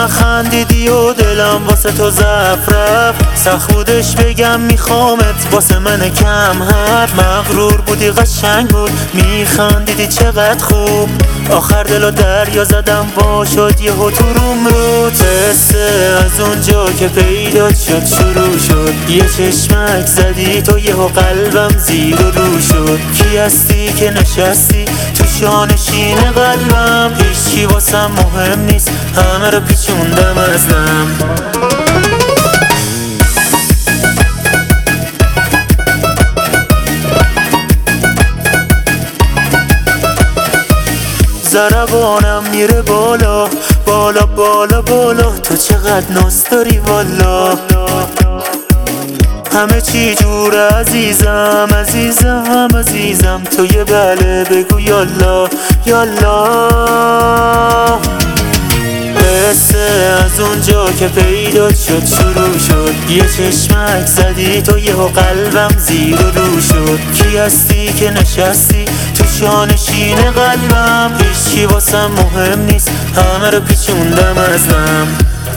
خندیدی و دلم واسه تو ضعف رفت. سخت بودش بگم میخوامت واسه من کم حرف. مغرور بودی قشنگ بود میخندیدی چقدر خوب. آخر دلو دریا زدم وا شد یهو تو روم رو. قصه از اونجا که پیدا شد شروع شد. یه چشمک زدی تو یهو قلبم زیر و رو شد. کی هستی که نشستی تو شانشین قلبم؟ هیچی واسم مهم نیست همه رو پیچوندم از دم. ضربانم میره بالا بالا بالا بالا. تو چقدر ناز داری والا. همه چی جور عزیزم عزیزم عزیزم. تو یه بله بگو یالا یالا. قصه از اونجا که پیدا شد شروع شد. یه چشمک زدی تو یهو قلبم زیر و رو شد. کی هستی که نشستی تو شانشین قلبم؟ هیچی واسم مهم نیست همه رو پیچوندم از دم.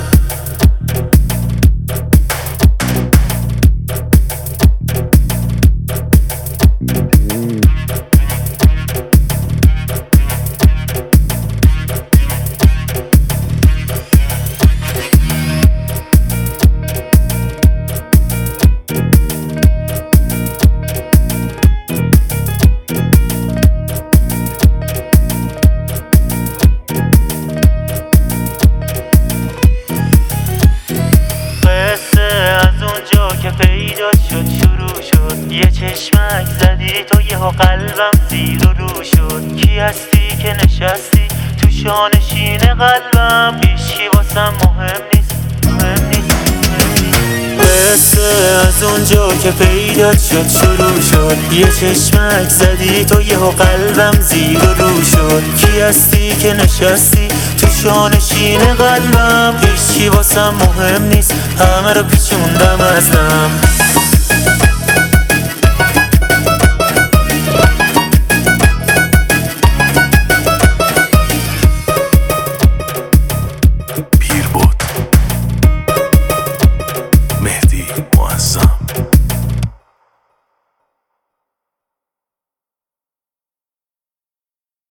که پیدا شد شروع شد. یه چشمک زدی تو یهو قلبم زیر و رو شد. کی هستی که نشستی تو شانشین قلبم؟ هیچی واسم مهم نیست مهم نیست. قصه از اونجا که پیدا شد شروع شد. یه چشمک زدی تو یهو قلبم زیر و رو شد. کی هستی که نشستی تو شانشین قلبم؟ هیچی واسم مهم نیست همه رو پیچوندم از دم.